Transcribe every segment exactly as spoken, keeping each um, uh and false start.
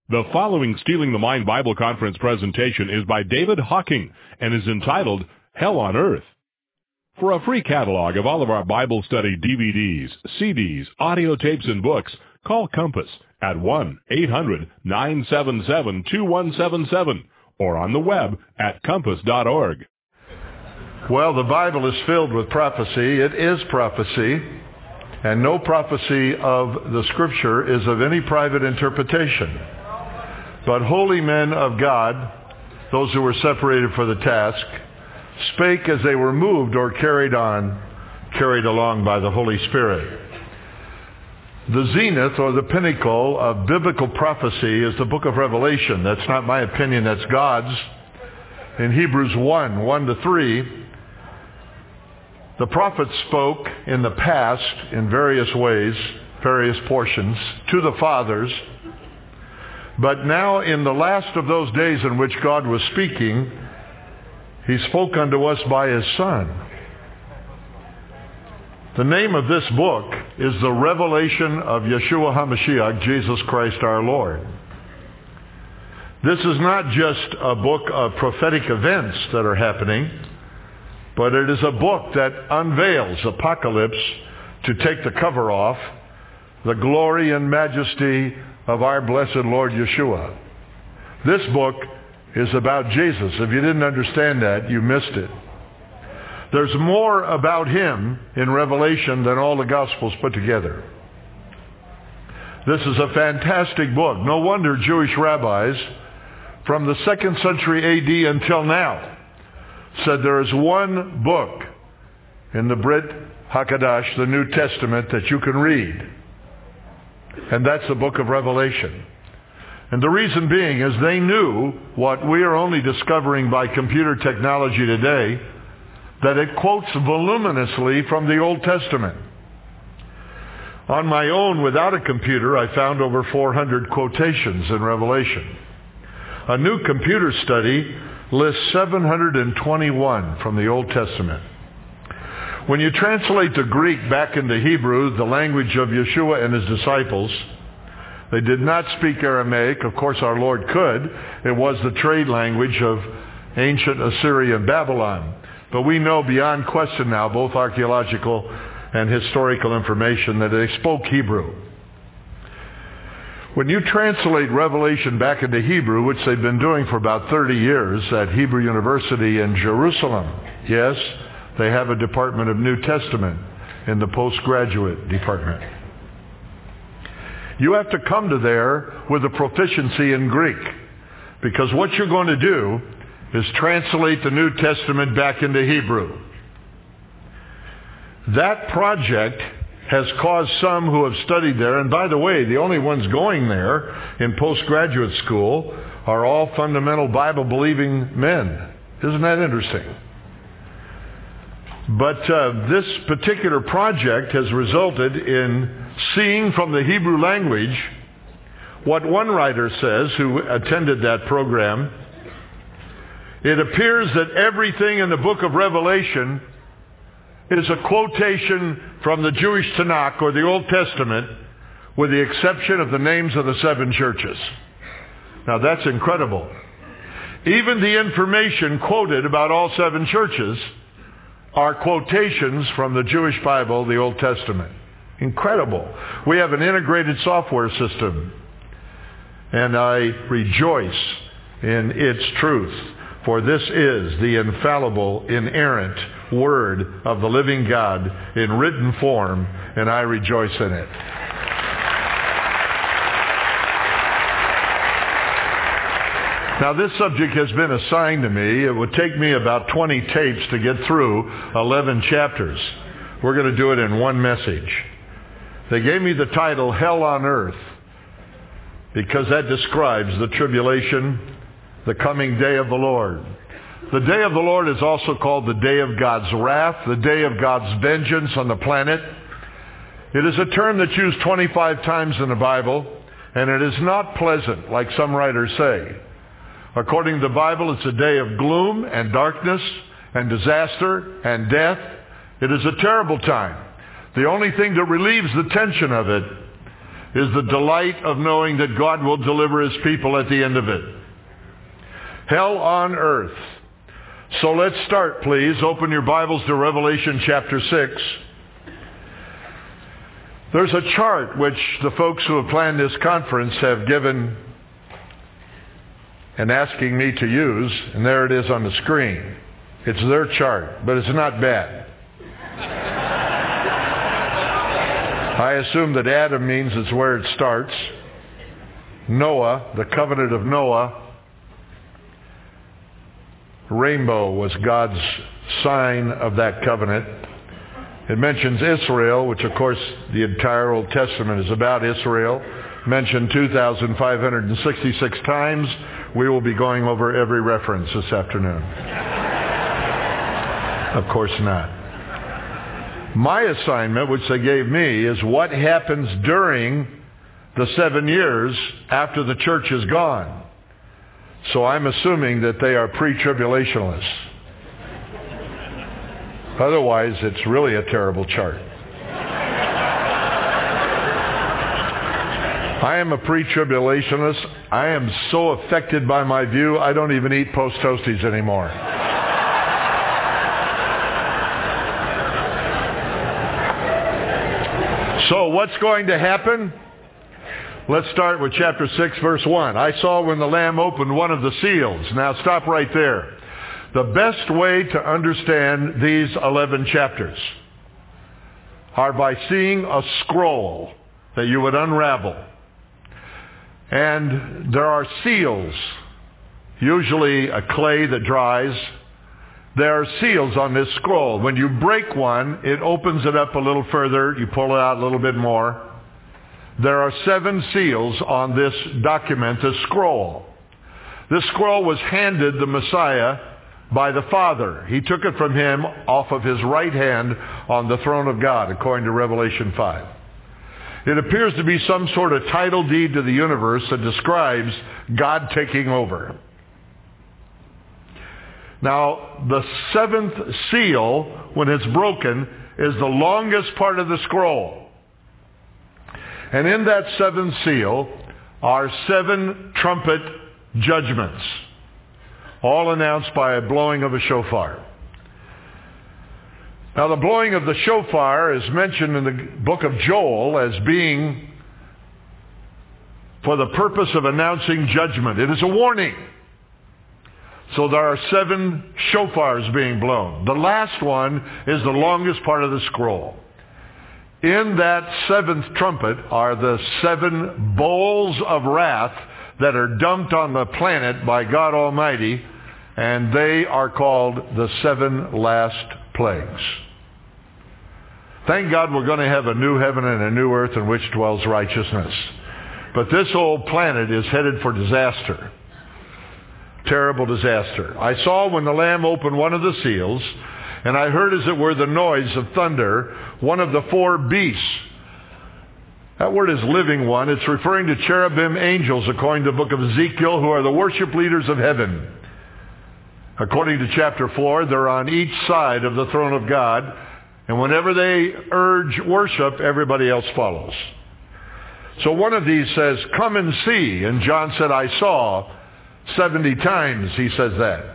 The following Stealing the Mind Bible Conference presentation is by David Hawking and is entitled Hell on Earth. For a free catalog of all of our Bible study D V Ds, C Ds, audio tapes, and books, call Compass at one eight hundred nine seven seven two one seven seven or on the web at compass dot org. Well, the Bible is filled with prophecy. It is prophecy. And no prophecy of the Scripture is of any private interpretation. But holy men of God, those who were separated for the task, spake as they were moved or carried on, carried along by the Holy Spirit. The zenith or the pinnacle of biblical prophecy is the book of Revelation. That's not my opinion, that's God's. In Hebrews one, one to three, the prophets spoke in the past in various ways, various portions, to the fathers. But now in the last of those days in which God was speaking, He spoke unto us by His Son. The name of this book is the Revelation of Yeshua HaMashiach, Jesus Christ our Lord. This is not just a book of prophetic events that are happening, but it is a book that unveils Apocalypse, to take the cover off, the glory and majesty of our blessed Lord Yeshua. This book is about Jesus. If you didn't understand that, you missed it. There's more about Him in Revelation than all the Gospels put together. This is a fantastic book. No wonder Jewish rabbis from the second century A D until now said there is one book in the Brit HaKadosh, the New Testament, that you can read. And that's the book of Revelation. And the reason being is they knew what we are only discovering by computer technology today, that it quotes voluminously from the Old Testament. On my own, without a computer, I found over four hundred quotations in Revelation. A new computer study lists seven hundred twenty-one from the Old Testament. When you translate the Greek back into Hebrew, the language of Yeshua and His disciples, they did not speak Aramaic. Of course, our Lord could. It was the trade language of ancient Assyria and Babylon. But we know beyond question now, both archaeological and historical information, that they spoke Hebrew. When you translate Revelation back into Hebrew, which they've been doing for about thirty years at Hebrew University in Jerusalem, yes, they have a department of New Testament in the postgraduate department. You have to come to there with a proficiency in Greek, because what you're going to do is translate the New Testament back into Hebrew. That project has caused some who have studied there, and by the way, the only ones going there in postgraduate school are all fundamental Bible-believing men. Isn't that interesting? But uh, this particular project has resulted in seeing from the Hebrew language what one writer says who attended that program. It appears that everything in the book of Revelation is a quotation from the Jewish Tanakh or the Old Testament, with the exception of the names of the seven churches. Now that's incredible. Even the information quoted about all seven churches are quotations from the Jewish Bible, the Old Testament. Incredible. We have an integrated software system, and I rejoice in its truth, for this is the infallible, inerrant Word of the living God in written form, and I rejoice in it. Now, this subject has been assigned to me. It would take me about twenty tapes to get through eleven chapters. We're going to do it in one message. They gave me the title, Hell on Earth, because that describes the tribulation, the coming day of the Lord. The day of the Lord is also called the day of God's wrath, the day of God's vengeance on the planet. It is a term that's used twenty-five times in the Bible, and it is not pleasant, like some writers say. According to the Bible, it's a day of gloom and darkness and disaster and death. It is a terrible time. The only thing that relieves the tension of it is the delight of knowing that God will deliver his people at the end of it. Hell on earth. So let's start, please. Open your Bibles to Revelation chapter six. There's a chart which the folks who have planned this conference have given and asking me to use, and there it is on the screen. It's their chart, but it's not bad. I assume that Adam means it's where it starts. Noah, the covenant of Noah. Rainbow was God's sign of that covenant. It mentions Israel, which of course the entire Old Testament is about Israel, mentioned two thousand five hundred sixty-six times. We will be going over every reference this afternoon. Of course not. My assignment, which they gave me, is what happens during the seven years after the church is gone. So I'm assuming that they are pre-tribulationists. Otherwise, it's really a terrible chart. I am a pre-tribulationist. I am so affected by my view, I don't even eat Post Toasties anymore. So what's going to happen? Let's start with chapter six, verse one. I saw when the Lamb opened one of the seals. Now stop right there. The best way to understand these eleven chapters are by seeing a scroll that you would unravel. And there are seals, usually a clay that dries. There are seals on this scroll. When you break one, it opens it up a little further. You pull it out a little bit more. There are seven seals on this document, this scroll. This scroll was handed the Messiah by the Father. He took it from him off of his right hand on the throne of God, according to Revelation five. It appears to be some sort of title deed to the universe that describes God taking over. Now, the seventh seal, when it's broken, is the longest part of the scroll. And in that seventh seal are seven trumpet judgments, all announced by a blowing of a shofar. Now, the blowing of the shofar is mentioned in the book of Joel as being for the purpose of announcing judgment. It is a warning. So there are seven shofars being blown. The last one is the longest part of the scroll. In that seventh trumpet are the seven bowls of wrath that are dumped on the planet by God Almighty, and they are called the seven last plagues. Thank God we're going to have a new heaven and a new earth in which dwells righteousness. But this old planet is headed for disaster. Terrible disaster. I saw when the Lamb opened one of the seals, and I heard as it were the noise of thunder, one of the four beasts. That word is living one. It's referring to cherubim angels, according to the book of Ezekiel, who are the worship leaders of heaven. According to chapter four, they're on each side of the throne of God, and whenever they urge worship, everybody else follows. So one of these says, "Come and see." And John said, "I saw." seventy times he says that.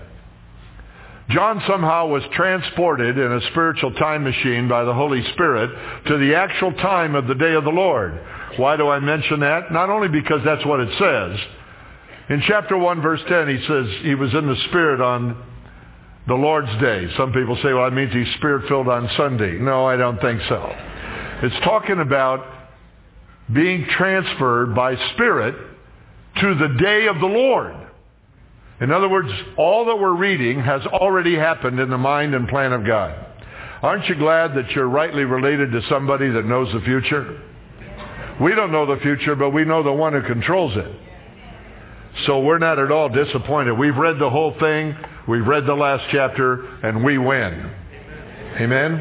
John somehow was transported in a spiritual time machine by the Holy Spirit to the actual time of the day of the Lord. Why do I mention that? Not only because that's what it says. In chapter one, verse ten, he says he was in the Spirit on the Lord's day. Some people say, well, that means he's Spirit-filled on Sunday. No, I don't think so. It's talking about being transferred by Spirit to the day of the Lord. In other words, all that we're reading has already happened in the mind and plan of God. Aren't you glad that you're rightly related to somebody that knows the future? We don't know the future, but we know the one who controls it. So we're not at all disappointed. We've read the whole thing. We've read the last chapter, and we win. Amen?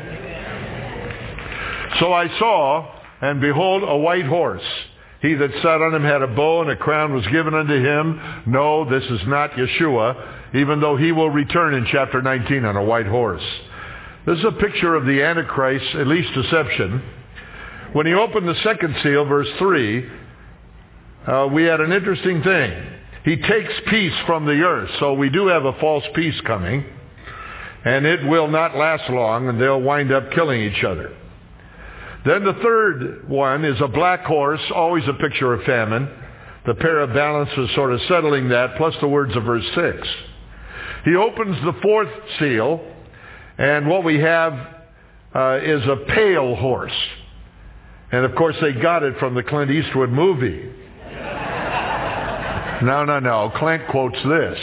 So I saw, and behold, a white horse. He that sat on him had a bow, and a crown was given unto him. No, this is not Yeshua, even though he will return in chapter nineteen on a white horse. This is a picture of the Antichrist, at least deception, When he opened the second seal, verse three, uh, we had an interesting thing. He takes peace from the earth. So we do have a false peace coming. And it will not last long, and they'll wind up killing each other. Then the third one is a black horse, always a picture of famine. The pair of balance is sort of settling that, plus the words of verse six. He opens the fourth seal, and what we have uh, is a pale horse. And of course they got it from the Clint Eastwood movie. No, no, no. Clint quotes this.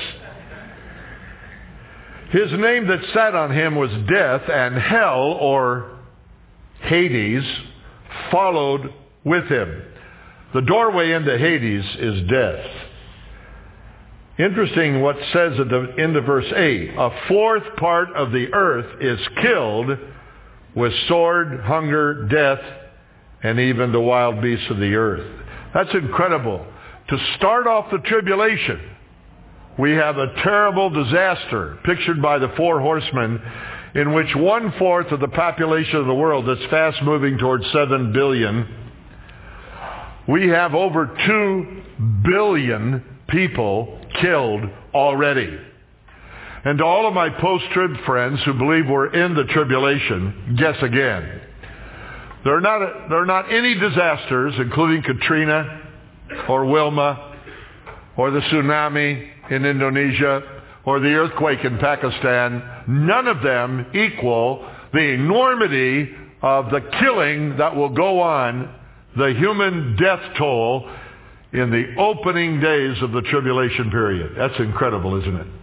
His name that sat on him was Death, and hell, or Hades, followed with him. The doorway into Hades is death. Interesting what it says at the end of verse eight. A fourth part of the earth is killed with sword, hunger, death, and even the wild beasts of the earth. That's incredible. To start off the tribulation, we have a terrible disaster pictured by the four horsemen, in which one-fourth of the population of the world, that's fast moving towards seven billion, we have over two billion people killed already. And to all of my post-trib friends who believe we're in the tribulation, guess again. There are not, there are not any disasters, including Katrina or Wilma or the tsunami in Indonesia or the earthquake in Pakistan. None of them equal the enormity of the killing that will go on, the human death toll in the opening days of the tribulation period. That's incredible, isn't it?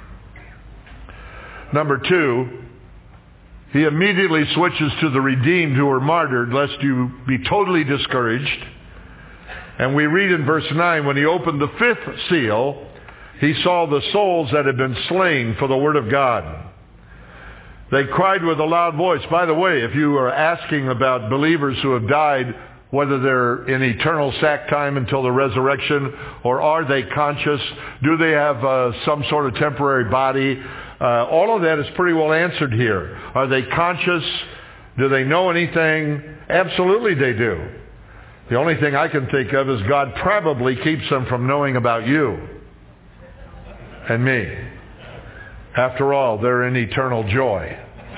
Number two, he immediately switches to the redeemed who were martyred, lest you be totally discouraged. And we read in verse nine, when he opened the fifth seal, he saw the souls that had been slain for the word of God. They cried with a loud voice. By the way, if you are asking about believers who have died, whether they're in eternal sack time until the resurrection, or are they conscious? Do they have uh, some sort of temporary body? Uh, all of that is pretty well answered here. Are they conscious? Do they know anything? Absolutely they do. The only thing I can think of is God probably keeps them from knowing about you and me. After all, they're in eternal joy.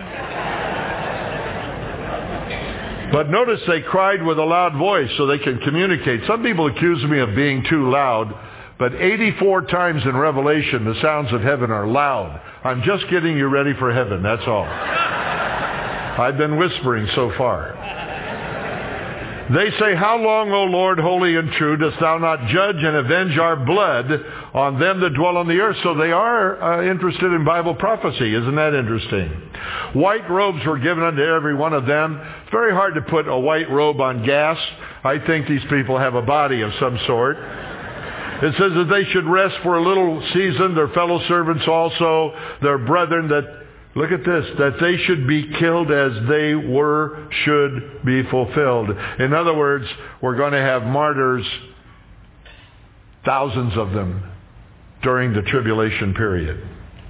But notice they cried with a loud voice so they can communicate. Some people accuse me of being too loud, but eighty-four times in Revelation the sounds of heaven are loud. I'm just getting you ready for heaven, that's all. I've been whispering so far. They say, how long, O Lord, holy and true, dost thou not judge and avenge our blood on them that dwell on the earth? So they are uh, interested in Bible prophecy. Isn't that interesting? White robes were given unto every one of them. It's very hard to put a white robe on gas. I think these people have a body of some sort. It says that they should rest for a little season, their fellow servants also, their brethren that, look at this, that they should be killed as they were, should be fulfilled. In other words, we're going to have martyrs, thousands of them, during the tribulation period.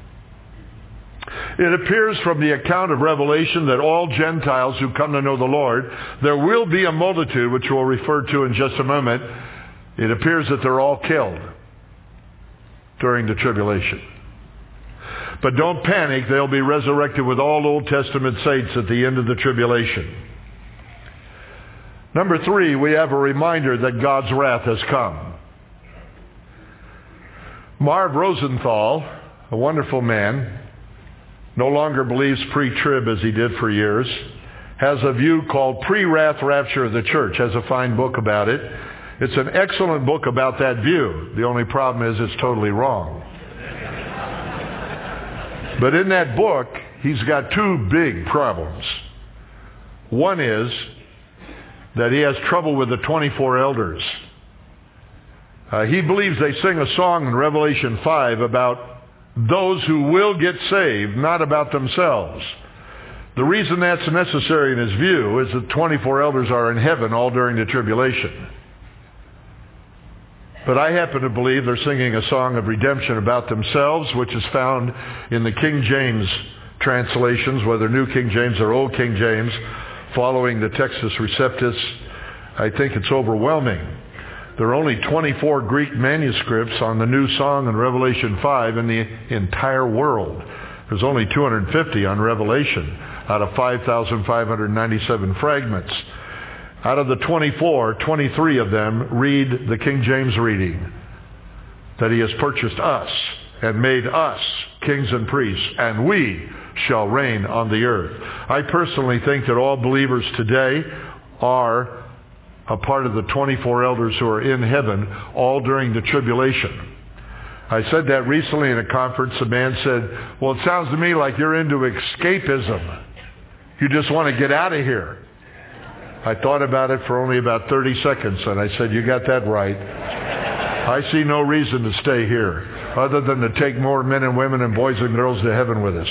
It appears from the account of Revelation that all Gentiles who come to know the Lord, there will be a multitude, which we'll refer to in just a moment. It appears that they're all killed during the tribulation. But don't panic, they'll be resurrected with all Old Testament saints at the end of the tribulation. Number three, we have a reminder that God's wrath has come. Marv Rosenthal, a wonderful man, no longer believes pre-trib as he did for years, has a view called Pre-Wrath Rapture of the Church, has a fine book about it. It's an excellent book about that view. The only problem is it's totally wrong. But in that book, he's got two big problems. One is that he has trouble with the twenty-four elders. Uh, he believes they sing a song in Revelation five about those who will get saved, not about themselves. The reason that's necessary in his view is that twenty-four elders are in heaven all during the tribulation. But I happen to believe they're singing a song of redemption about themselves, which is found in the King James translations, whether New King James or Old King James, following the Textus Receptus, I think it's overwhelming. There are only twenty-four Greek manuscripts on the New Song in Revelation five in the entire world. There's only two hundred fifty on Revelation out of five thousand five hundred ninety-seven fragments. Out of the twenty-four, twenty-three of them read the King James reading, that he has purchased us and made us kings and priests, and we shall reign on the earth. I personally think that all believers today are a part of the twenty-four elders who are in heaven, all during the tribulation. I said that recently in a conference. A man said, well, it sounds to me like you're into escapism. You just want to get out of here. I thought about it for only about thirty seconds, and I said, you got that right. I see no reason to stay here other than to take more men and women and boys and girls to heaven with us.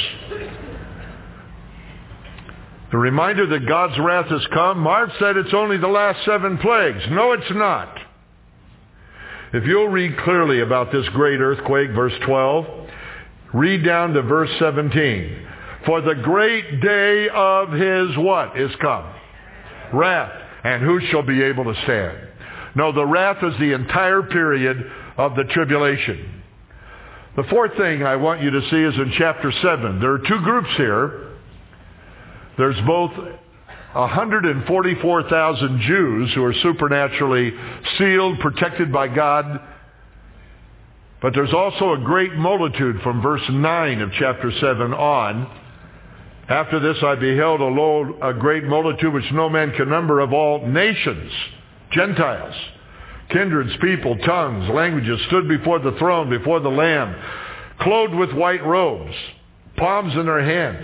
The reminder that God's wrath has come, Mark said it's only the last seven plagues. No, it's not. If you'll read clearly about this great earthquake, verse twelve, read down to verse seventeen. For the great day of his what is come? Wrath. And who shall be able to stand? No, the wrath is the entire period of the tribulation. The fourth thing I want you to see is in chapter seven. There are two groups here. There's both one hundred forty-four thousand Jews who are supernaturally sealed, protected by God. But there's also a great multitude from verse nine of chapter seven on. After this I beheld a, lo- a great multitude which no man can number, of all nations, Gentiles, kindreds, people, tongues, languages, stood before the throne, before the Lamb, clothed with white robes, palms in their hands.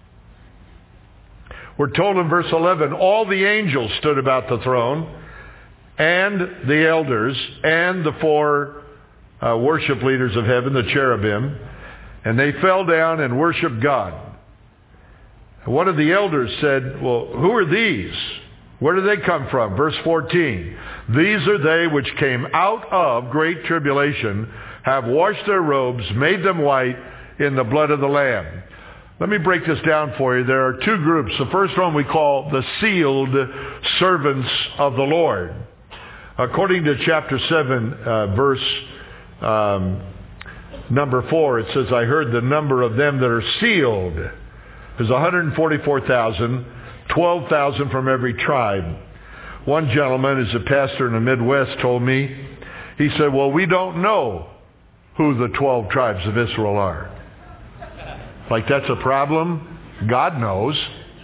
We're told in verse eleven, all the angels stood about the throne, and the elders, and the four uh, worship leaders of heaven, the cherubim, and they fell down and worshiped God. And one of the elders said, well, who are these? Where do they come from? Verse fourteen, these are they which came out of great tribulation, have washed their robes, made them white in the blood of the Lamb. Let me break this down for you. There are two groups. The first one we call the sealed servants of the Lord. According to chapter seven, uh, verse um, number four, it says, I heard the number of them that are sealed. There's one hundred forty-four thousand, twelve thousand from every tribe. One gentleman, who's a pastor in the Midwest, told me, he said, well, we don't know who the twelve tribes of Israel are. Like that's a problem? God knows.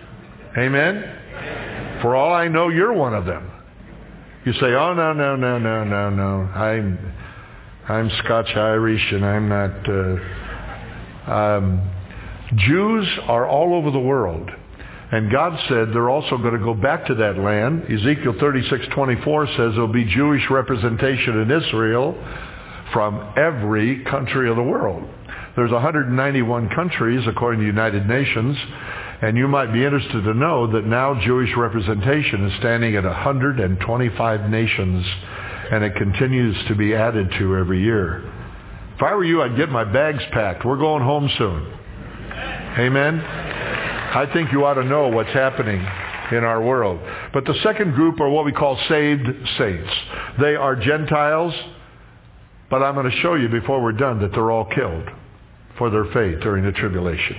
Amen? For all I know, you're one of them. You say, oh, no, no, no, no, no, no. I'm I'm Scotch-Irish and I'm not... Uh, um, Jews are all over the world. And God said they're also going to go back to that land. Ezekiel thirty-six twenty-four says there'll be Jewish representation in Israel from every country of the world. There's one hundred ninety-one countries according to the United Nations, and you might be interested to know that now Jewish representation is standing at one hundred twenty-five nations, and it continues to be added to every year. If I were you, I'd get my bags packed. We're going home soon. Amen? I think you ought to know what's happening in our world. But the second group are what we call saved saints. They are Gentiles, but I'm going to show you before we're done that they're all killed for their faith during the tribulation.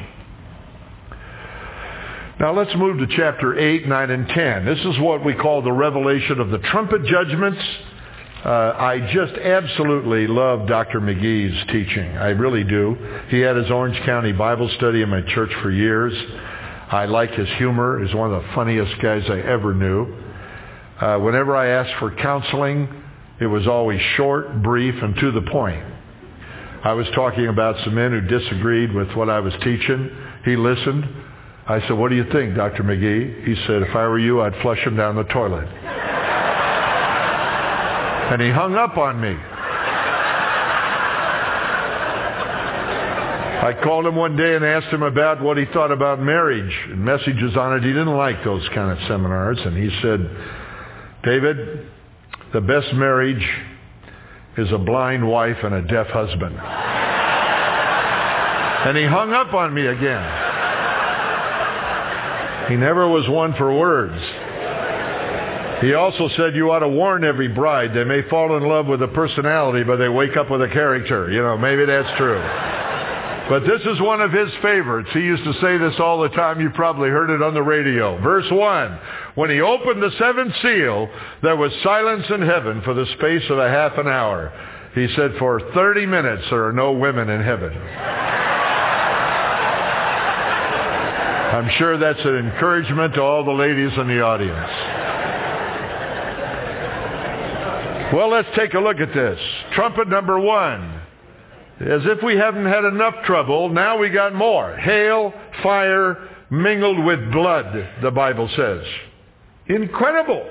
Now let's move to chapter eight, nine, and ten. This is what we call the revelation of the trumpet judgments. Uh, I just absolutely love Doctor McGee's teaching. I really do. He had his Orange County Bible study in my church for years. I like his humor. He's one of the funniest guys I ever knew. Uh, whenever I asked for counseling, it was always short, brief, and to the point. I was talking about some men who disagreed with what I was teaching. He listened. I said, what do you think, Doctor McGee? He said, if I were you, I'd flush him down the toilet. And he hung up on me. I called him one day and asked him about what he thought about marriage and messages on it. He didn't like those kind of seminars. And he said, David, the best marriage is a blind wife and a deaf husband. And he hung up on me again. He never was one for words. He also said you ought to warn every bride. They may fall in love with a personality, but they wake up with a character. You know, maybe that's true. But this is one of his favorites. He used to say this all the time. You probably heard it on the radio. Verse one, when he opened the seventh seal, there was silence in heaven for the space of a half an hour. He said, for thirty minutes there are no women in heaven. I'm sure that's an encouragement to all the ladies in the audience. Well, let's take a look at this. Trumpet number one. As if we haven't had enough trouble, now we got more. Hail, fire, mingled with blood, the Bible says. Incredible.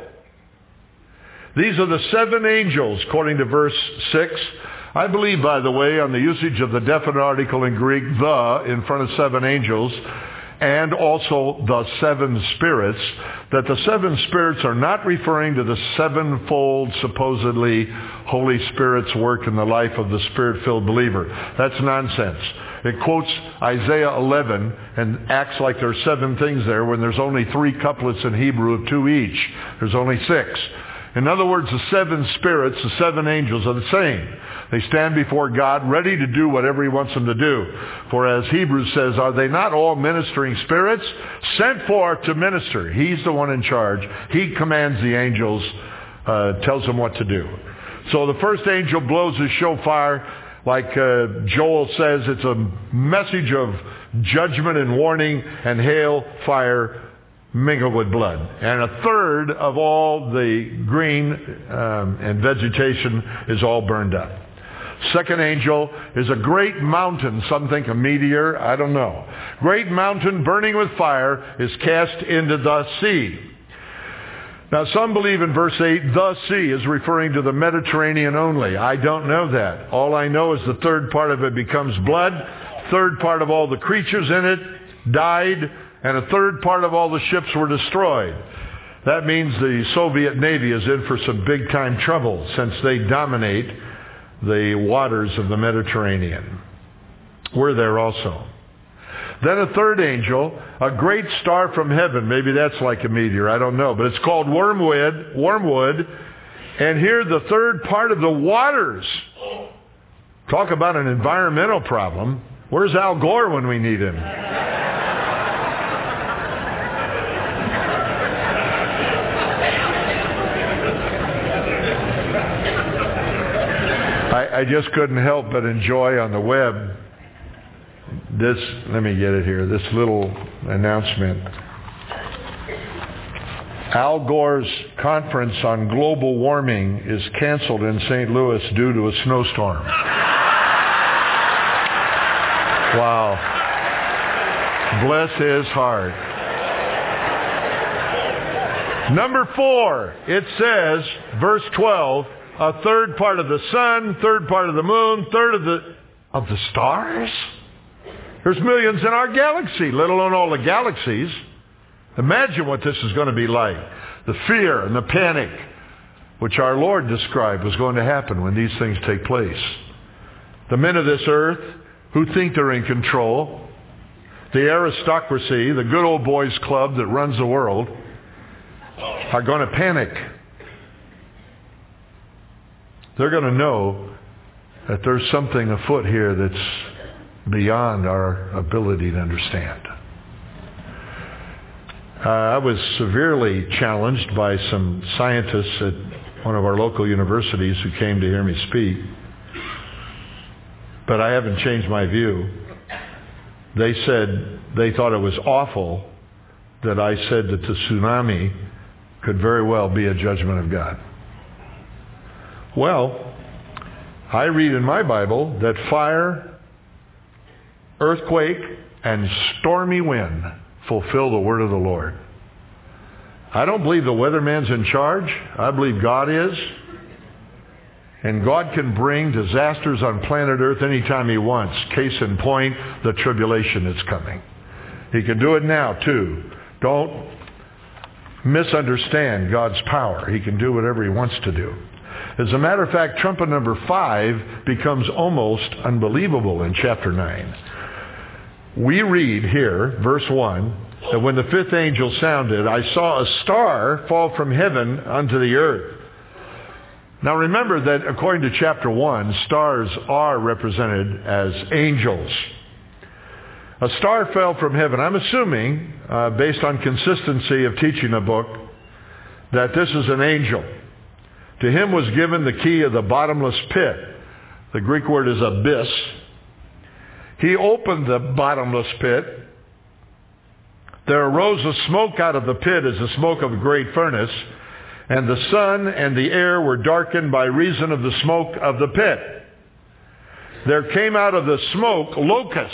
These are the seven angels, according to verse six. I believe, by the way, on the usage of the definite article in Greek, the, in front of seven angels, and also the seven spirits, that the seven spirits are not referring to the sevenfold, supposedly, Holy Spirit's work in the life of the Spirit-filled believer. That's nonsense. It quotes Isaiah eleven and acts like there's seven things there when there's only three couplets in Hebrew of two each. There's only six. In other words, the seven spirits, the seven angels are the same. They stand before God ready to do whatever he wants them to do. For as Hebrews says, are they not all ministering spirits sent forth to minister? He's the one in charge. He commands the angels, uh, tells them what to do. So the first angel blows his shofar. Like uh, Joel says, it's a message of judgment and warning, and hail, fire, mingled with blood. And a third of all the green um, and vegetation is all burned up. Second angel is a great mountain. Some think a meteor. I don't know. Great mountain burning with fire is cast into the sea. Now some believe in verse eight, the sea is referring to the Mediterranean only. I don't know that. All I know is the third part of it becomes blood. Third part of all the creatures in it died. And a third part of all the ships were destroyed. That means the Soviet Navy is in for some big-time trouble since they dominate the waters of the Mediterranean. We're there also. Then a third angel, a great star from heaven. Maybe that's like a meteor, I don't know. But it's called wormwood. Wormwood. And here the third part of the waters. Talk about an environmental problem. Where's Al Gore when we need him? I just couldn't help but enjoy on the web this, let me get it here, this little announcement. Al Gore's conference on global warming is canceled in Saint Louis due to a snowstorm. Wow. Bless his heart. Number four, it says, verse twelve, a third part of the sun, third part of the moon, third of the of the stars. There's millions in our galaxy, let alone all the galaxies. Imagine what this is going to be like. The fear and the panic, which our Lord described was going to happen when these things take place. The men of this earth who think they're in control, the aristocracy, the good old boys club that runs the world, are going to panic. They're going to know that there's something afoot here that's beyond our ability to understand. Uh, I was severely challenged by some scientists at one of our local universities who came to hear me speak. But I haven't changed my view. They said they thought it was awful that I said that the tsunami could very well be a judgment of God. Well, I read in my Bible that fire, earthquake, and stormy wind fulfill the word of the Lord. I don't believe the weatherman's in charge. I believe God is. And God can bring disasters on planet Earth anytime he wants. Case in point, the tribulation that's coming. He can do it now, too. Don't misunderstand God's power. He can do whatever he wants to do. As a matter of fact, trumpet number five becomes almost unbelievable in chapter nine. We read here, verse one, that when the fifth angel sounded, I saw a star fall from heaven unto the earth. Now remember that according to chapter one, stars are represented as angels. A star fell from heaven. I'm assuming, uh, based on consistency of teaching the book, that this is an angel. To him was given the key of the bottomless pit. The Greek word is abyss. He opened the bottomless pit. There arose a smoke out of the pit as the smoke of a great furnace, and the sun and the air were darkened by reason of the smoke of the pit. There came out of the smoke locusts.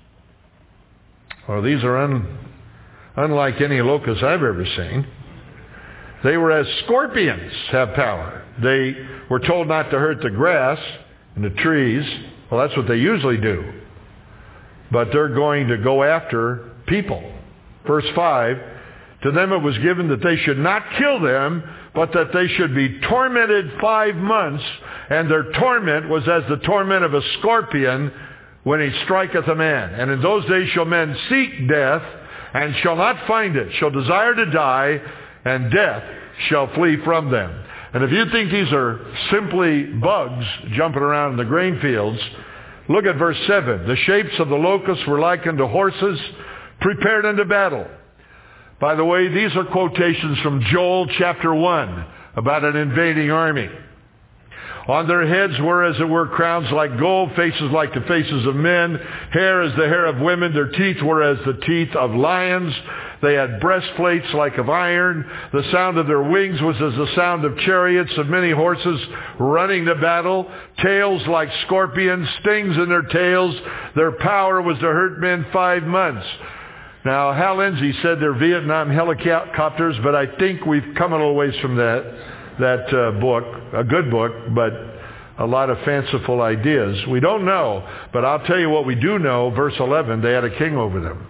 Well, these are un, unlike any locusts I've ever seen. They were as scorpions have power. They were told not to hurt the grass and the trees. Well, that's what they usually do. But they're going to go after people. Verse five, to them it was given that they should not kill them, but that they should be tormented five months, and their torment was as the torment of a scorpion when he striketh a man. And in those days shall men seek death, and shall not find it, shall desire to die, and death shall flee from them. And if you think these are simply bugs jumping around in the grain fields, look at verse seven. The shapes of the locusts were like unto horses prepared unto battle. By the way, these are quotations from Joel chapter one about an invading army. On their heads were, as it were, crowns like gold, faces like the faces of men, hair as the hair of women. Their teeth were as the teeth of lions. They had breastplates like of iron. The sound of their wings was as the sound of chariots of many horses running to battle. Tails like scorpions, stings in their tails. Their power was to hurt men five months. Now, Hal Lindsey said they're Vietnam helicopters, but I think we've come a little ways from that. that uh, book, a good book, but a lot of fanciful ideas. We don't know, but I'll tell you what we do know. Verse eleven, they had a king over them.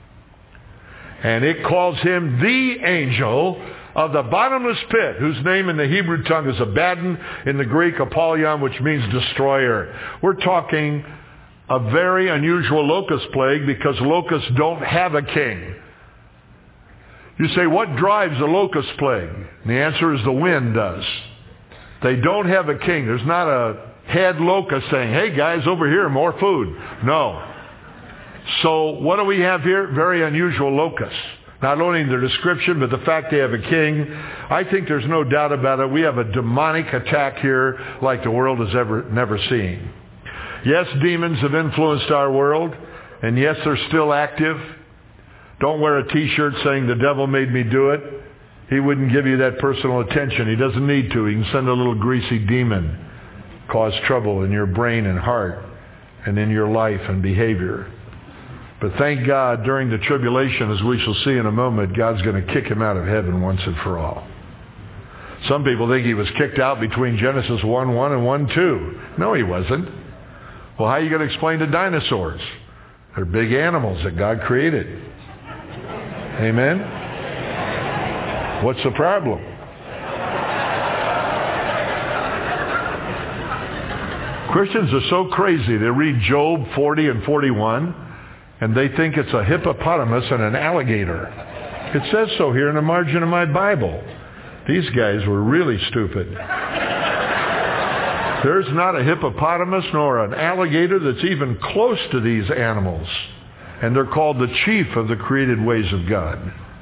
And it calls him the angel of the bottomless pit, whose name in the Hebrew tongue is Abaddon, in the Greek Apollyon, which means destroyer. We're talking a very unusual locust plague because locusts don't have a king. You say, what drives the locust plague? And the answer is the wind does. They don't have a king. There's not a head locust saying, hey guys, over here, more food. No. So what do we have here? Very unusual locusts. Not only in their description, but the fact they have a king. I think there's no doubt about it. We have a demonic attack here like the world has ever never seen. Yes, demons have influenced our world, and yes, they're still active. Don't wear a t-shirt saying the devil made me do it. He wouldn't give you that personal attention. He doesn't need to. He can send a little greasy demon, cause trouble in your brain and heart and in your life and behavior. But thank God during the tribulation, as we shall see in a moment, God's going to kick him out of heaven once and for all. Some people think he was kicked out between Genesis one one and one two. No, he wasn't. Well, how are you going to explain the dinosaurs? They're big animals that God created. Amen? What's the problem? Christians are so crazy. They read Job forty and forty-one, and they think it's a hippopotamus and an alligator. It says so here in the margin of my Bible. These guys were really stupid. There's not a hippopotamus nor an alligator that's even close to these animals. And they're called the chief of the created ways of God.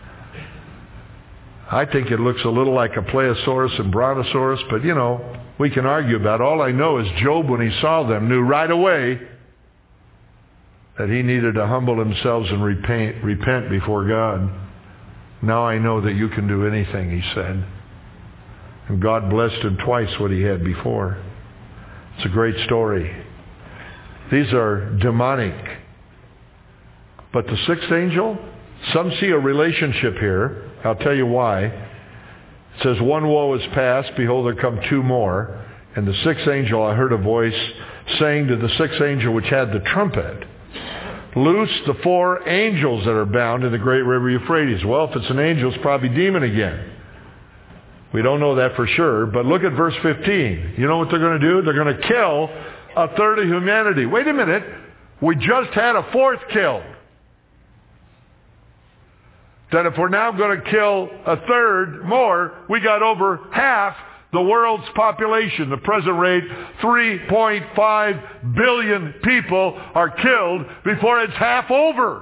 I think it looks a little like a plesiosaurus and brontosaurus, but you know, we can argue about it. All I know is Job, when he saw them, knew right away that he needed to humble himself and repent, repent before God. Now I know that you can do anything, he said. And God blessed him twice what he had before. It's a great story. These are demonic. But the sixth angel, some see a relationship here. I'll tell you why. It says, one woe is past, behold, there come two more. And the sixth angel, I heard a voice saying to the sixth angel which had the trumpet, loose the four angels that are bound in the great river Euphrates. Well, if it's an angel, it's probably demon again. We don't know that for sure, but look at verse fifteen. You know what they're going to do? They're going to kill a third of humanity. Wait a minute. We just had a fourth killed. that if we're now going to kill a third more, we got over half the world's population. The present rate, three point five billion people are killed before it's half over.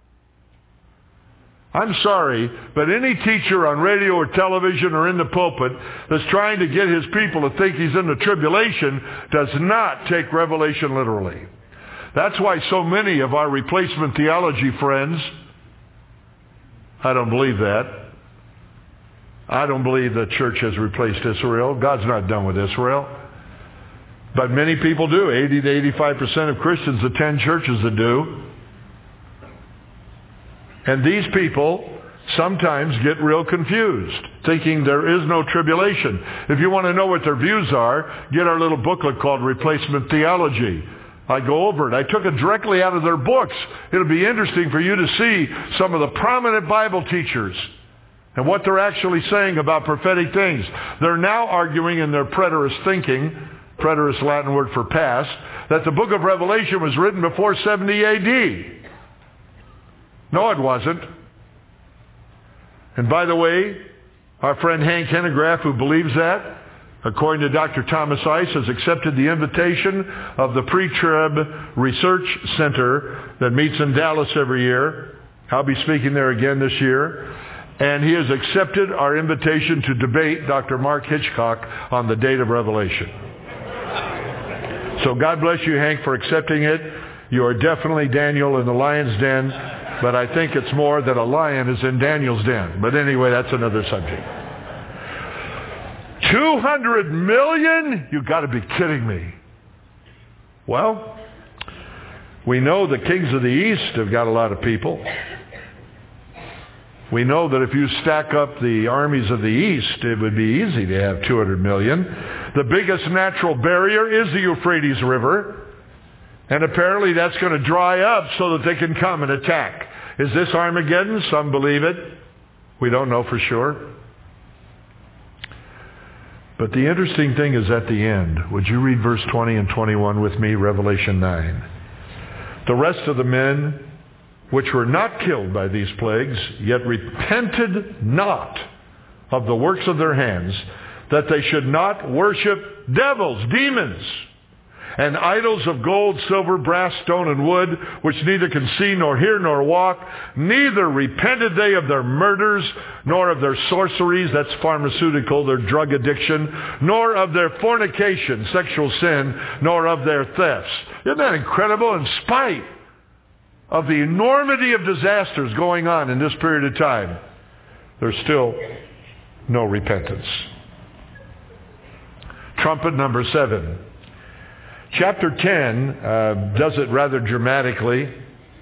I'm sorry, but any teacher on radio or television or in the pulpit that's trying to get his people to think he's in the tribulation does not take Revelation literally. That's why so many of our replacement theology friends, I don't believe that. I don't believe the church has replaced Israel. God's not done with Israel. But many people do. eighty to eighty-five percent of Christians attend churches that do. And these people sometimes get real confused, thinking there is no tribulation. If you want to know what their views are, get our little booklet called Replacement Theology. I go over it. I took it directly out of their books. It'll be interesting for you to see some of the prominent Bible teachers and what they're actually saying about prophetic things. They're now arguing in their preterist thinking, preterist Latin word for past, that the book of Revelation was written before seventy A D. No, it wasn't. And by the way, our friend Hank Hennegraff, who believes that, according to Doctor Thomas Ice, has accepted the invitation of the Pre-Trib Research Center that meets in Dallas every year. I'll be speaking there again this year. And he has accepted our invitation to debate Doctor Mark Hitchcock on the date of Revelation. So God bless you, Hank, for accepting it. You are definitely Daniel in the lion's den, but I think it's more that a lion is in Daniel's den. But anyway, that's another subject. two hundred million? You've got to be kidding me. Well, we know the kings of the east have got a lot of people. We know that if you stack up the armies of the east, it would be easy to have two hundred million. The biggest natural barrier is the Euphrates River. And apparently that's going to dry up so that they can come and attack. Is this Armageddon? Some believe it. We don't know for sure. But the interesting thing is at the end. Would you read verse twenty and twenty-one with me, Revelation nine? The rest of the men which were not killed by these plagues, yet repented not of the works of their hands, that they should not worship devils, demons, and idols of gold, silver, brass, stone, and wood, which neither can see, nor hear, nor walk. Neither repented they of their murders, nor of their sorceries, that's pharmaceutical, their drug addiction, nor of their fornication, sexual sin, nor of their thefts. Isn't that incredible? In spite of the enormity of disasters going on in this period of time, there's still no repentance. Trumpet number seven. Chapter ten uh, does it rather dramatically.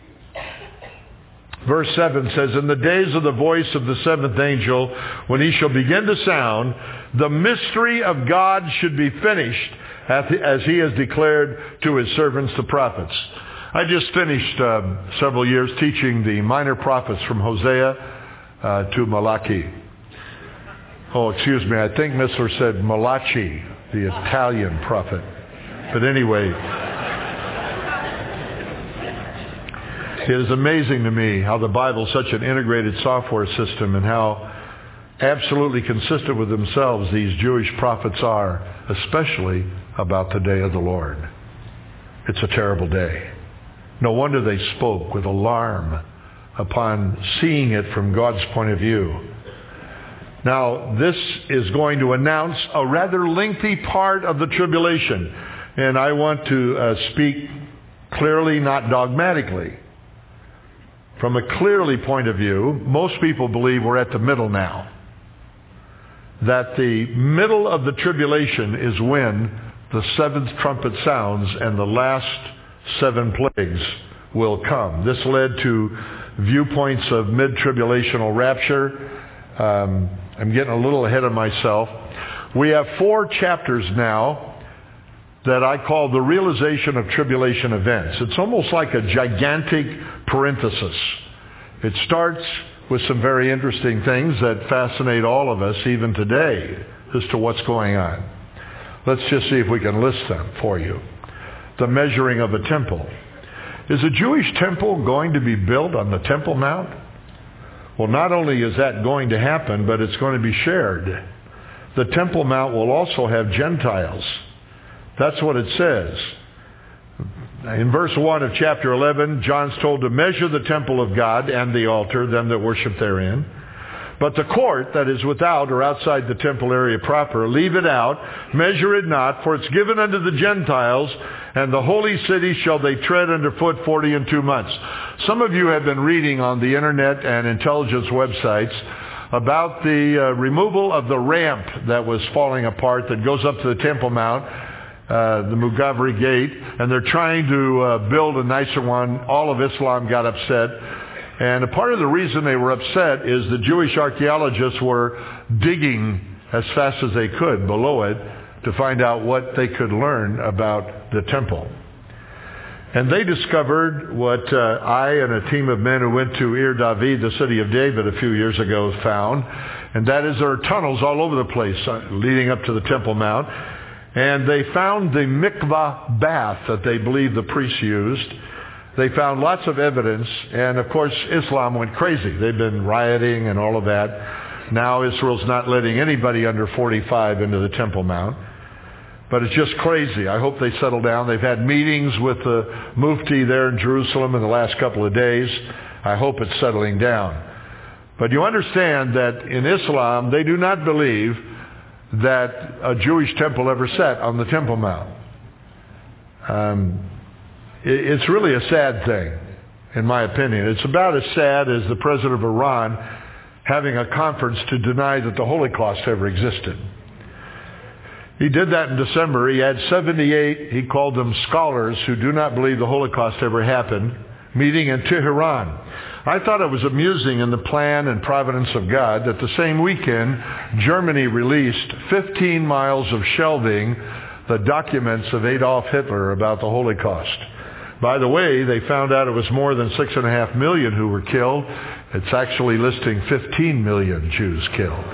Verse seven says, in the days of the voice of the seventh angel, when he shall begin to sound, the mystery of God should be finished, as he has declared to his servants the prophets. I just finished uh, several years teaching the minor prophets from Hosea uh, to Malachi. Oh, excuse me, I think Missler said Malachi, the Italian prophet. But anyway, it is amazing to me how the Bible is such an integrated software system and how absolutely consistent with themselves these Jewish prophets are, especially about the day of the Lord. It's a terrible day. No wonder they spoke with alarm upon seeing it from God's point of view. Now, this is going to announce a rather lengthy part of the tribulation. And I want to uh, speak clearly, not dogmatically. From a clearly point of view, most people believe we're at the middle now. That the middle of the tribulation is when the seventh trumpet sounds and the last seven plagues will come. This led to viewpoints of mid-tribulational rapture. Um, I'm getting a little ahead of myself. We have four chapters now that I call the realization of tribulation events. It's almost like a gigantic parenthesis. It starts with some very interesting things that fascinate all of us even today as to what's going on. Let's just see if we can list them for you. The measuring of a temple. Is a Jewish temple going to be built on the Temple Mount? Well, not only is that going to happen, but it's going to be shared. The Temple Mount will also have Gentiles. That's what it says. In verse one of chapter eleven, John's told to measure the temple of God and the altar, them that worship therein. But the court that is without or outside the temple area proper, leave it out, measure it not, for it's given unto the Gentiles, and the holy city shall they tread underfoot forty and two months. Some of you have been reading on the internet and intelligence websites about the uh, removal of the ramp that was falling apart that goes up to the Temple Mount, uh, the Mugavri Gate, and they're trying to uh, build a nicer one. All of Islam got upset. And a part of the reason they were upset is the Jewish archaeologists were digging as fast as they could below it to find out what they could learn about the temple. And they discovered what uh, I and a team of men who went to Ir David, the city of David, a few years ago found. And that is there are tunnels all over the place uh, leading up to the Temple Mount. And they found the mikvah bath that they believe the priests used. They found lots of evidence, and of course Islam went crazy. They've been rioting and all of that. Now Israel's not letting anybody under forty-five into the Temple Mount. But it's just crazy. I hope they settle down. They've had meetings with the Mufti there in Jerusalem in the last couple of days. I hope it's settling down. But you understand that in Islam, they do not believe that a Jewish temple ever sat on the Temple Mount. Um... It's really a sad thing, in my opinion. It's about as sad as the president of Iran having a conference to deny that the Holocaust ever existed. He did that in December. He had seventy-eight, he called them scholars, who do not believe the Holocaust ever happened, meeting in Tehran. I thought it was amusing in the plan and providence of God that the same weekend, Germany released fifteen miles of shelving the documents of Adolf Hitler about the Holocaust. By the way, they found out it was more than six and a half million who were killed. It's actually listing fifteen million Jews killed.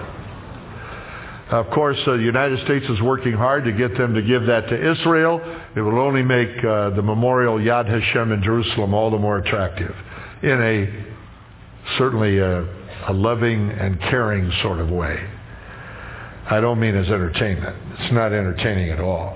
Of course, uh, the United States is working hard to get them to give that to Israel. It will only make uh, the memorial Yad Hashem in Jerusalem all the more attractive in a certainly a, a loving and caring sort of way. I don't mean as entertainment. It's not entertaining at all.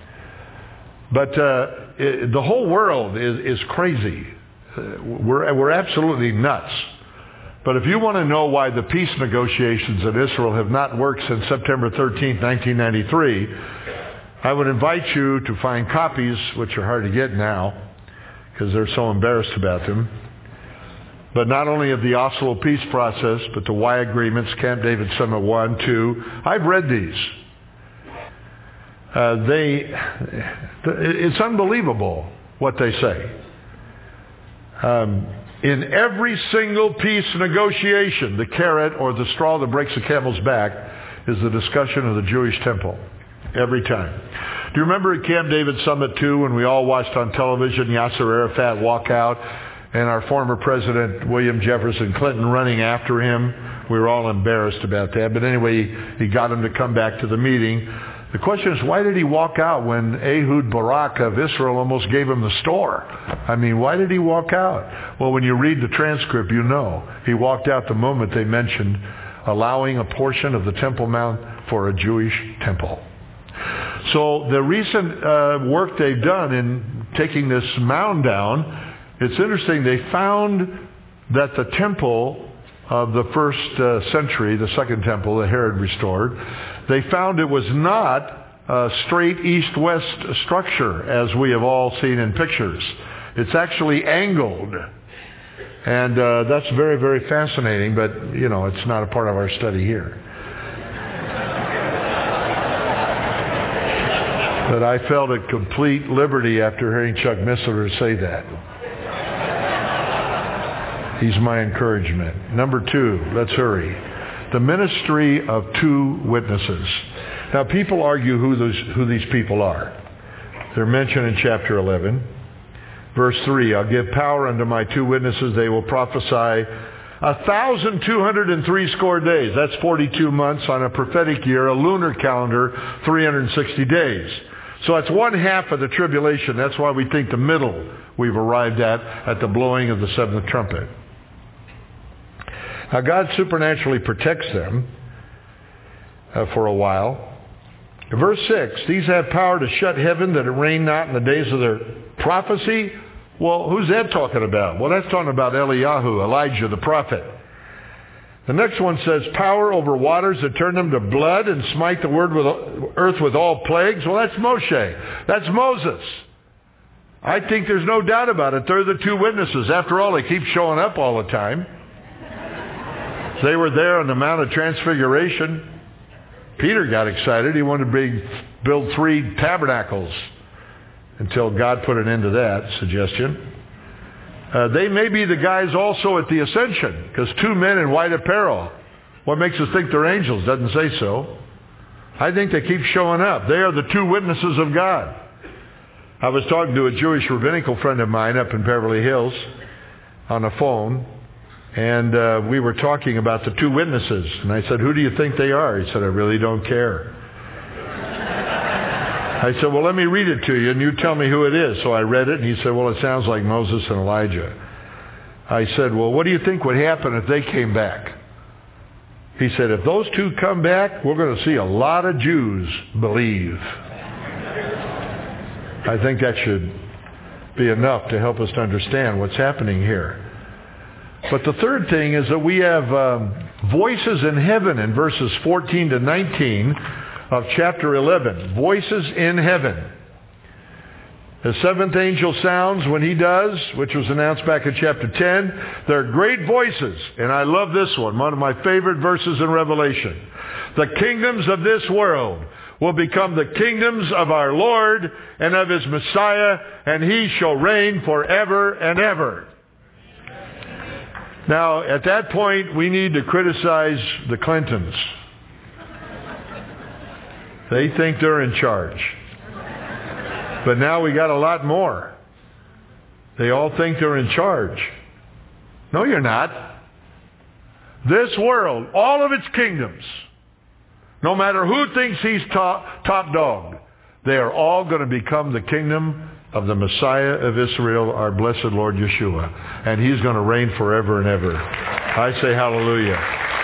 But uh, it, the whole world is, is crazy. Uh, we're, we're absolutely nuts. But if you want to know why the peace negotiations in Israel have not worked since September thirteenth, nineteen ninety-three, I would invite you to find copies, which are hard to get now, because they're so embarrassed about them. But not only of the Oslo peace process, but the Y agreements, Camp David Summit one, two. I've read these. Uh, they, it's unbelievable what they say. Um, in every single peace negotiation, the carrot or the straw that breaks the camel's back is the discussion of the Jewish temple. Every time. Do you remember at Camp David Summit two when we all watched on television Yasser Arafat walk out and our former president William Jefferson Clinton running after him? We were all embarrassed about that. But anyway, he got him to come back to the meeting. The question is, why did he walk out when Ehud Barak of Israel almost gave him the store? I mean, why did he walk out? Well, when you read the transcript, you know. He walked out the moment they mentioned allowing a portion of the Temple Mount for a Jewish temple. So the recent uh, work they've done in taking this mound down, it's interesting. They found that the temple of the first uh, century, the second temple that Herod restored, they found it was not a straight east-west structure as we have all seen in pictures. It's actually angled. And uh, that's very, very fascinating, but, you know, it's not a part of our study here. But I felt at complete liberty after hearing Chuck Missler say that. He's my encouragement. Number two, let's hurry. The ministry of two witnesses. Now, people argue who those, who these people are. They're mentioned in chapter eleven. Verse three, I'll give power unto my two witnesses. They will prophesy a thousand two hundred and three score days. That's forty-two months on a prophetic year, a lunar calendar, three hundred sixty days. So it's one half of the tribulation. That's why we think the middle we've arrived at, at the blowing of the seventh trumpet. Now, God supernaturally protects them uh, for a while. Verse six, these have power to shut heaven that it rain not in the days of their prophecy. Well, who's that talking about? Well, that's talking about Eliyahu, Elijah, the prophet. The next one says, power over waters that turn them to blood and smite the word with, earth with all plagues. Well, that's Moshe. That's Moses. I think there's no doubt about it. They're the two witnesses. After all, they keep showing up all the time. They were there on the Mount of Transfiguration. Peter got excited. He wanted to bring, build three tabernacles until God put an end to that suggestion. Uh, they may be the guys also at the ascension, because two men in white apparel. What makes us think they're angels? Doesn't say so. I think they keep showing up. They are the two witnesses of God. I was talking to a Jewish rabbinical friend of mine up in Beverly Hills on the phone, and uh, we were talking about the two witnesses. And I said, who do you think they are? He said, I really don't care. I said, well, let me read it to you, and you tell me who it is. So I read it, and he said, well, it sounds like Moses and Elijah. I said, well, what do you think would happen if they came back? He said, if those two come back, we're going to see a lot of Jews believe. I think that should be enough to help us to understand what's happening here. But the third thing is that we have um, voices in heaven in verses fourteen to nineteen of chapter eleven. Voices in heaven. The seventh angel sounds when he does, which was announced back in chapter ten. There are great voices, and I love this one, one of my favorite verses in Revelation. The kingdoms of this world will become the kingdoms of our Lord and of his Messiah, and he shall reign forever and ever. Now, at that point, we need to criticize the Clintons. They think they're in charge. But now we got a lot more. They all think they're in charge. No, you're not. This world, all of its kingdoms, no matter who thinks he's top, top dog, they are all going to become the kingdom of the Messiah of Israel, our blessed Lord Yeshua. And he's going to reign forever and ever. I say hallelujah.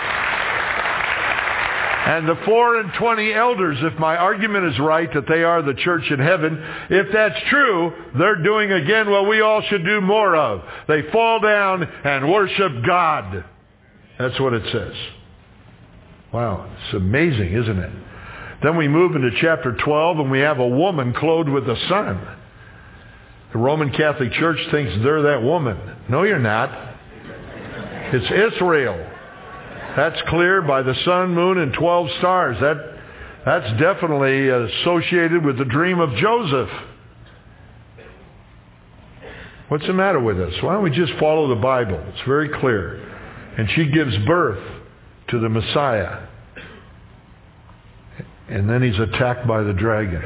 And the four and twenty elders, if my argument is right that they are the church in heaven, if that's true, they're doing again what we all should do more of. They fall down and worship God. That's what it says. Wow, it's amazing, isn't it? Then we move into chapter twelve, and we have a woman clothed with the sun. The Roman Catholic Church thinks they're that woman. No, you're not. It's Israel. That's clear by the sun, moon, and twelve stars. That, that's definitely associated with the dream of Joseph. What's the matter with us? Why don't we just follow the Bible? It's very clear. And she gives birth to the Messiah. And then he's attacked by the dragon.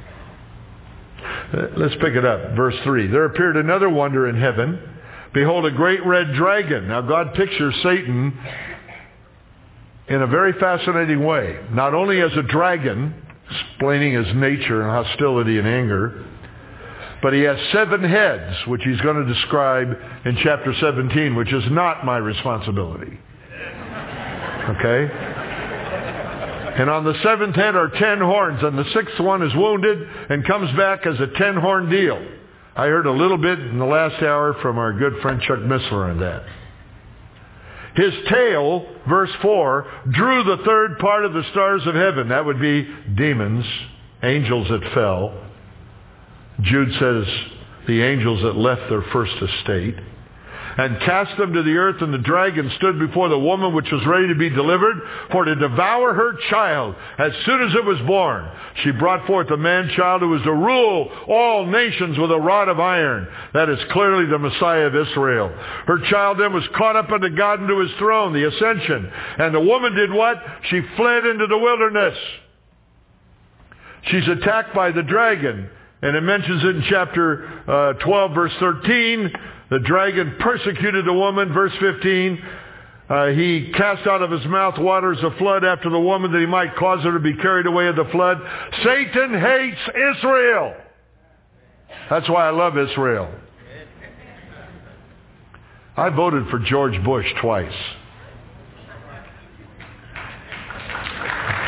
Let's pick it up. Verse three. There appeared another wonder in heaven. Behold, a great red dragon. Now God pictures Satan in a very fascinating way. Not only as a dragon, explaining his nature and hostility and anger, but he has seven heads, which he's going to describe in chapter seventeen, which is not my responsibility. Okay? And on the seventh head are ten horns, and the sixth one is wounded and comes back as a ten-horn deal. I heard a little bit in the last hour from our good friend Chuck Missler on that. His tail, verse four, drew the third part of the stars of heaven. That would be demons, angels that fell. Jude says the angels that left their first estate. And cast them to the earth, and the dragon stood before the woman which was ready to be delivered, for to devour her child as soon as it was born. She brought forth a man-child who was to rule all nations with a rod of iron. That is clearly the Messiah of Israel. Her child then was caught up unto God into his throne, the ascension. And the woman did what? She fled into the wilderness. She's attacked by the dragon. And it mentions it in chapter uh, twelve, verse thirteen. The dragon persecuted the woman, verse fifteen. Uh, he cast out of his mouth waters of flood after the woman that he might cause her to be carried away in the flood. Satan hates Israel. That's why I love Israel. I voted for George Bush twice.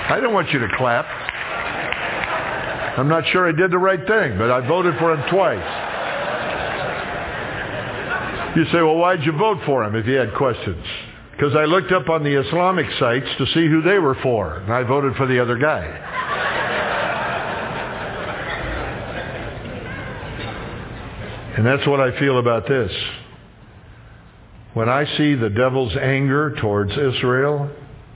I don't want you to clap. I'm not sure I did the right thing, but I voted for him twice. You say, well, why'd you vote for him if you had questions? Because I looked up on the Islamic sites to see who they were for, and I voted for the other guy. And that's what I feel about this. When I see the devil's anger towards Israel,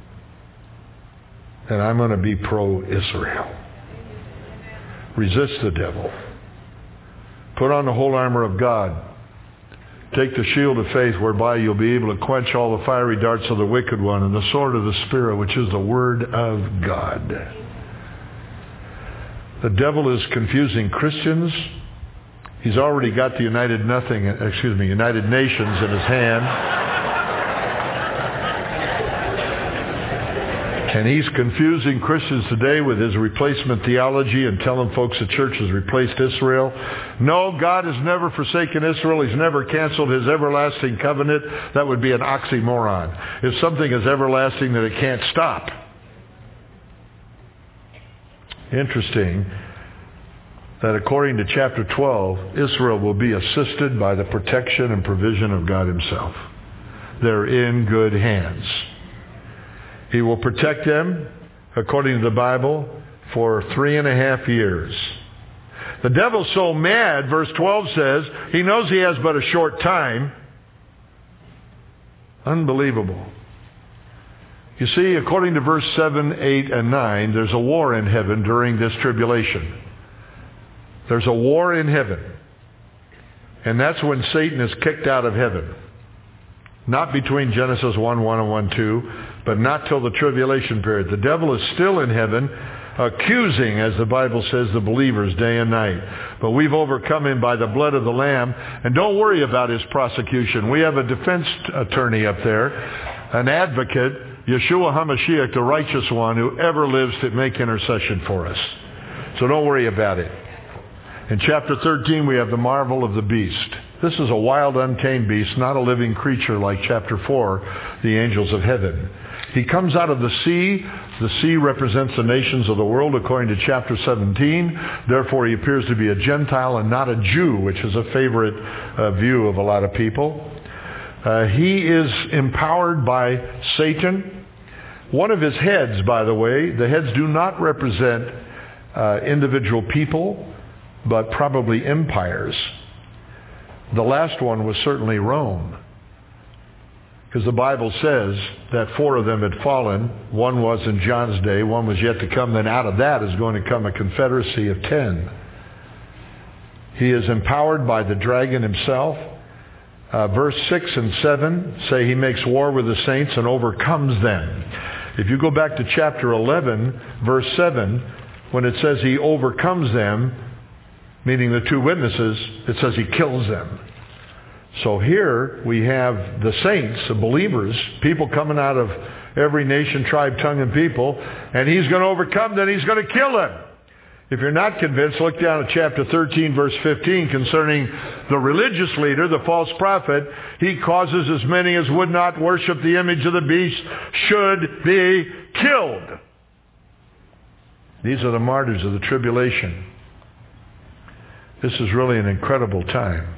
then I'm going to be pro-Israel. Resist the devil. Put on the whole armor of God. Take the shield of faith whereby you'll be able to quench all the fiery darts of the wicked one, and the sword of the Spirit, which is the Word of God. The devil is confusing Christians. He's already got the United Nothing, excuse me, United Nations in his hand. And he's confusing Christians today with his replacement theology and telling folks the church has replaced Israel. No, God has never forsaken Israel. He's never canceled his everlasting covenant. That would be an oxymoron. If something is everlasting, then it can't stop. Interesting that according to chapter twelve, Israel will be assisted by the protection and provision of God himself. They're in good hands. He will protect them, according to the Bible, for three and a half years. The devil's so mad, verse twelve says, he knows he has but a short time. Unbelievable. You see, according to verse seven, eight, and nine, there's a war in heaven during this tribulation. There's a war in heaven. And that's when Satan is kicked out of heaven. Not between Genesis one one and one two, but not till the tribulation period. The devil is still in heaven, accusing, as the Bible says, the believers day and night. But we've overcome him by the blood of the Lamb. And don't worry about his prosecution. We have a defense attorney up there, an advocate, Yeshua HaMashiach, the righteous one, who ever lives to make intercession for us. So don't worry about it. In chapter thirteen, we have the marvel of the beast. This is a wild, untamed beast, not a living creature like chapter four, the angels of heaven. He comes out of the sea. The sea represents the nations of the world according to chapter seventeen. Therefore, he appears to be a Gentile and not a Jew, which is a favorite uh, view of a lot of people. Uh, he is empowered by Satan. One of his heads, by the way, the heads do not represent uh, individual people, but probably empires. The last one was certainly Rome, because the Bible says that four of them had fallen. One was in John's day, one was yet to come. Then out of that is going to come a confederacy of ten. He is empowered by the dragon himself. Uh, verse six and seven say he makes war with the saints and overcomes them. If you go back to chapter eleven, verse seven, when it says he overcomes them, meaning the two witnesses, it says he kills them. So here we have the saints, the believers, people coming out of every nation, tribe, tongue, and people, and he's going to overcome them, he's going to kill them. If you're not convinced, look down at chapter thirteen, verse fifteen, concerning the religious leader, the false prophet. He causes as many as would not worship the image of the beast should be killed. These are the martyrs of the tribulation. This is really an incredible time.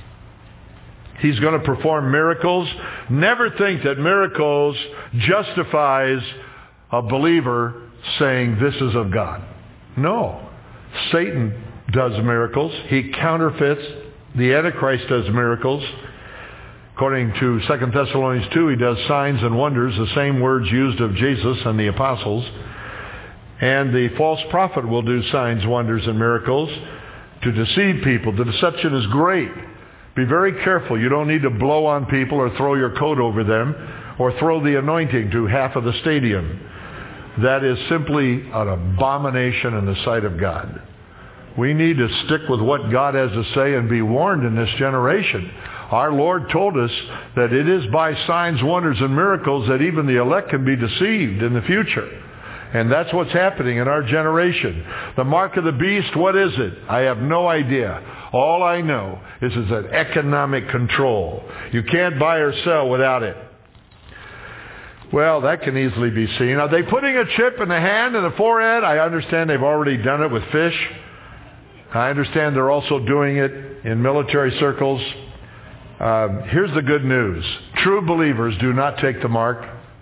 He's going to perform miracles. Never think that miracles justifies a believer saying this is of God. No. Satan does miracles. He counterfeits. The Antichrist does miracles. According to Second Thessalonians two, he does signs and wonders, the same words used of Jesus and the apostles. And the false prophet will do signs, wonders, and miracles to deceive people. The deception is great. Be very careful. You don't need to blow on people or throw your coat over them or throw the anointing to half of the stadium. That is simply an abomination in the sight of God. We need to stick with what God has to say and be warned in this generation. Our Lord told us that it is by signs, wonders, and miracles that even the elect can be deceived in the future. And that's what's happening in our generation. The mark of the beast, what is it? I have no idea. All I know is it's an economic control. You can't buy or sell without it. Well, that can easily be seen. Are they putting a chip in the hand and the forehead? I understand they've already done it with fish. I understand they're also doing it in military circles. Um, here's the good news. True believers do not take the mark.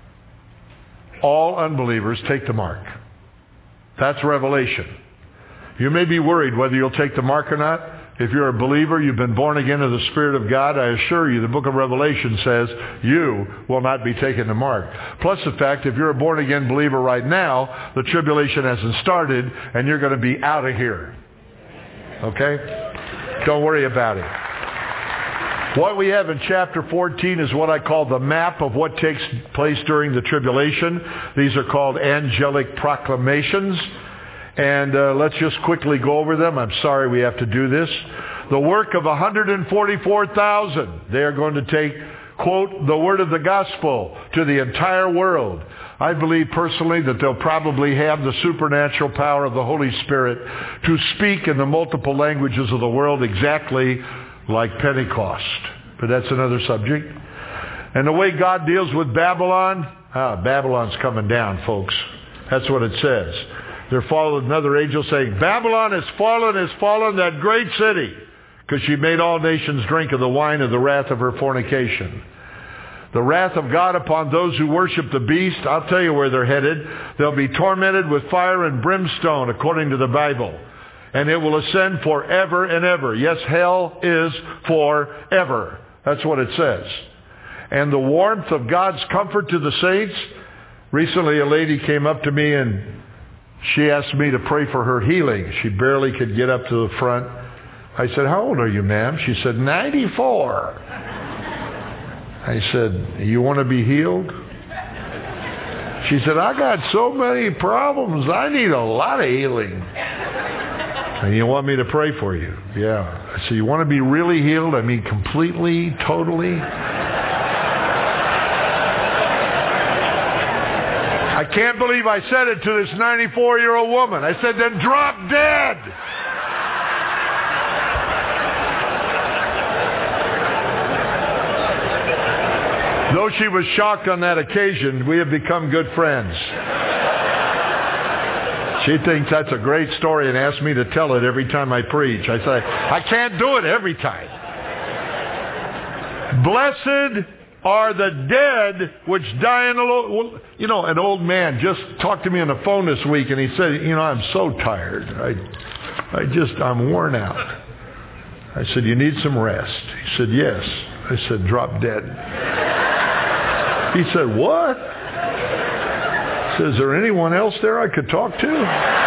All unbelievers take the mark. That's revelation. You may be worried whether you'll take the mark or not. If you're a believer, you've been born again of the Spirit of God, I assure you the book of Revelation says you will not be taking the mark. Plus the fact, if you're a born again believer right now, the tribulation hasn't started and you're going to be out of here. Okay? Don't worry about it. What we have in chapter fourteen is what I call the map of what takes place during the tribulation. These are called angelic proclamations. And uh, let's just quickly go over them. I'm sorry we have to do this. The work of one hundred forty-four thousand. They are going to take, quote, the word of the gospel to the entire world. I believe personally that they'll probably have the supernatural power of the Holy Spirit to speak in the multiple languages of the world exactly like Pentecost. But that's another subject. And the way God deals with Babylon, ah, Babylon's coming down, folks. That's what it says. There followed another angel saying, Babylon has fallen, has fallen, that great city, because she made all nations drink of the wine of the wrath of her fornication. The wrath of God upon those who worship the beast, I'll tell you where they're headed. They'll be tormented with fire and brimstone, according to the Bible. And it will ascend forever and ever. Yes, hell is forever. That's what it says. And the warmth of God's comfort to the saints. Recently a lady came up to me and she asked me to pray for her healing. She barely could get up to the front. I said, how old are you, ma'am? She said, ninety-four. I said, you want to be healed? She said, I got so many problems. I need a lot of healing. And you want me to pray for you? Yeah. I said, you want to be really healed? I mean, completely, totally? I can't believe I said it to this ninety-four-year-old woman. I said, then drop dead. Though she was shocked on that occasion, we have become good friends. She thinks that's a great story and asks me to tell it every time I preach. I say, I can't do it every time. Blessed are the dead which die in the Lord. You know, an old man just talked to me on the phone this week and he said, you know, I'm so tired. I, I just, I'm worn out. I said, you need some rest. He said, yes. I said, drop dead. He said, what? I said, is there anyone else there I could talk to?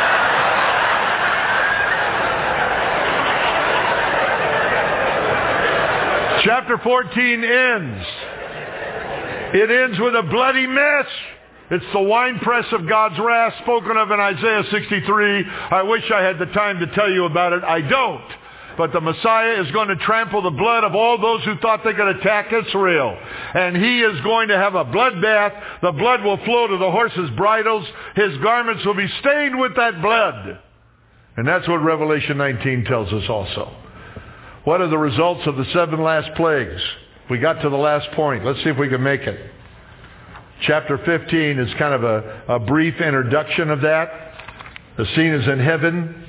Chapter fourteen ends. It ends with a bloody mess. It's the winepress of God's wrath spoken of in Isaiah sixty-three. I wish I had the time to tell you about it. I don't. But the Messiah is going to trample the blood of all those who thought they could attack Israel. And he is going to have a bloodbath. The blood will flow to the horses' bridles. His garments will be stained with that blood. And that's what Revelation nineteen tells us also. What are the results of the seven last plagues? We got to the last point. Let's see if we can make it. Chapter fifteen is kind of a, a brief introduction of that. The scene is in heaven.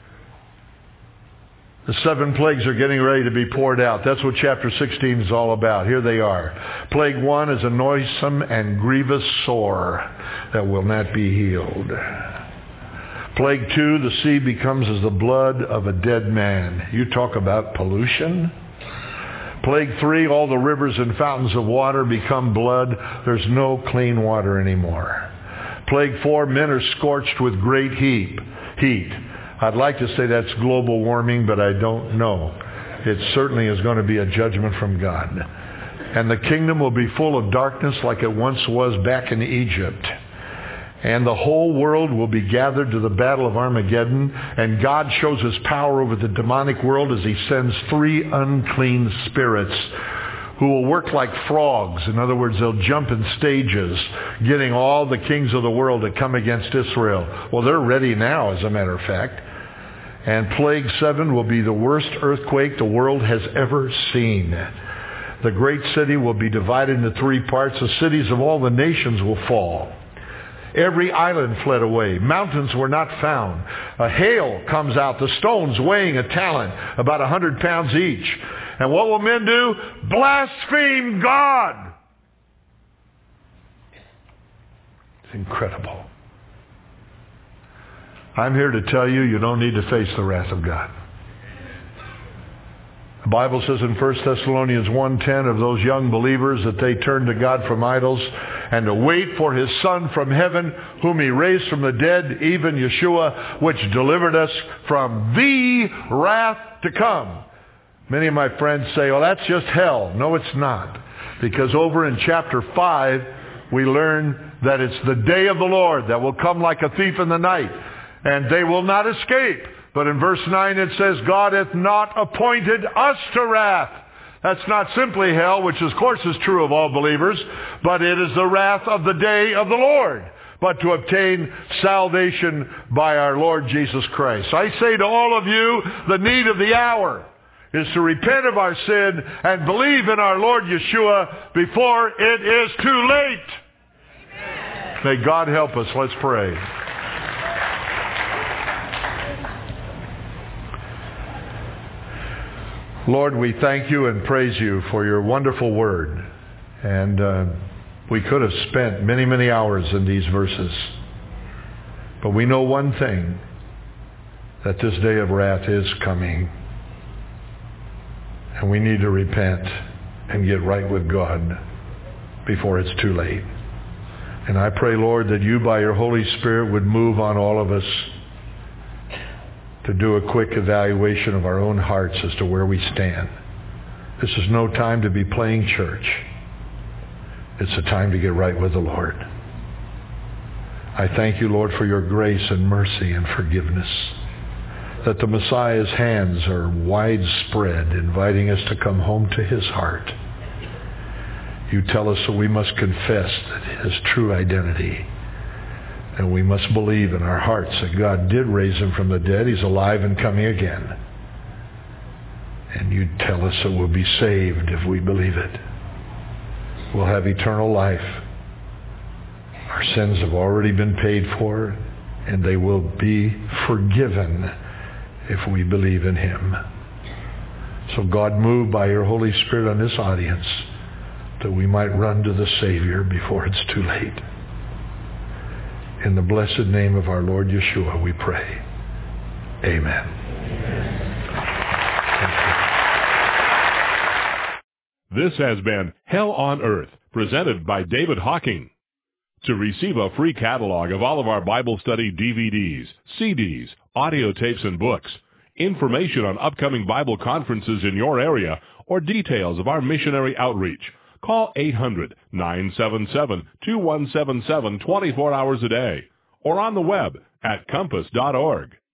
The seven plagues are getting ready to be poured out. That's what chapter sixteen is all about. Here they are. Plague one is a noisome and grievous sore that will not be healed. Plague two, the sea becomes as the blood of a dead man. You talk about pollution. Plague three, all the rivers and fountains of water become blood. There's no clean water anymore. Plague four, men are scorched with great heat. Heat. I'd like to say that's global warming, but I don't know. It certainly is going to be a judgment from God. And the kingdom will be full of darkness like it once was back in Egypt. And the whole world will be gathered to the battle of Armageddon. And God shows his power over the demonic world as he sends three unclean spirits who will work like frogs. In other words, they'll jump in stages, getting all the kings of the world to come against Israel. Well, they're ready now, as a matter of fact. And plague seven will be the worst earthquake the world has ever seen. The great city will be divided into three parts. The cities of all the nations will fall. Every island fled away. Mountains were not found. A hail comes out, the stones weighing a talent, about a hundred pounds each. And what will men do? Blaspheme God. It's incredible. I'm here to tell you, you don't need to face the wrath of God. The Bible says in First Thessalonians one ten of those young believers that they turned to God from idols and to wait for His Son from heaven, whom He raised from the dead, even Yeshua, which delivered us from the wrath to come. Many of my friends say, well, that's just hell. No, it's not. Because over in chapter five, we learn that it's the day of the Lord that will come like a thief in the night, and they will not escape. But in verse nine it says, God hath not appointed us to wrath. That's not simply hell, which of course is true of all believers, but it is the wrath of the day of the Lord, but to obtain salvation by our Lord Jesus Christ. I say to all of you, the need of the hour is to repent of our sin and believe in our Lord Yeshua before it is too late. Amen. May God help us. Let's pray. Lord, we thank you and praise you for your wonderful word. And uh, we could have spent many, many hours in these verses. But we know one thing, that this day of wrath is coming. And we need to repent and get right with God before it's too late. And I pray, Lord, that you by your Holy Spirit would move on all of us to do a quick evaluation of our own hearts as to where we stand. This is no time to be playing church. It's a time to get right with the Lord. I thank you, Lord, for your grace and mercy and forgiveness, that the Messiah's hands are widespread, inviting us to come home to his heart. You tell us that we must confess that his true identity, and we must believe in our hearts that God did raise him from the dead. He's alive and coming again. And you tell us that we'll be saved if we believe it. We'll have eternal life. Our sins have already been paid for, and they will be forgiven if we believe in him. So God, move by your Holy Spirit on this audience that we might run to the Savior before it's too late. In the blessed name of our Lord Yeshua, we pray. Amen. This has been Hell on Earth, presented by David Hocking. To receive a free catalog of all of our Bible study D V Ds, C Ds, audio tapes, and books, information on upcoming Bible conferences in your area, or details of our missionary outreach, call eight hundred, nine seven seven, two one seven seven twenty-four hours a day, or on the web at compass dot org.